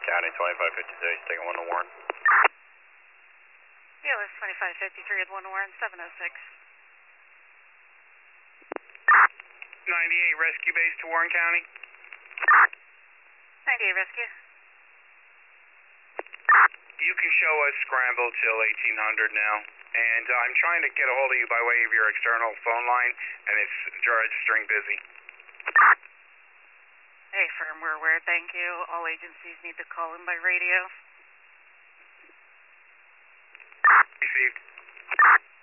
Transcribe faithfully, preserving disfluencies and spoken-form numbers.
County twenty-five fifty-six, taking one to Warren. Yeah, it was twenty-five fifty-three at one Warren, seven oh six. ninety-eight Rescue Base to Warren County. ninety-eight Rescue. You can show us scramble till eighteen hundred now, and uh, I'm trying to get a hold of you by way of your external phone line, and it's registering busy. Hey, firmware aware, thank you. All agencies need to call in by radio. Received.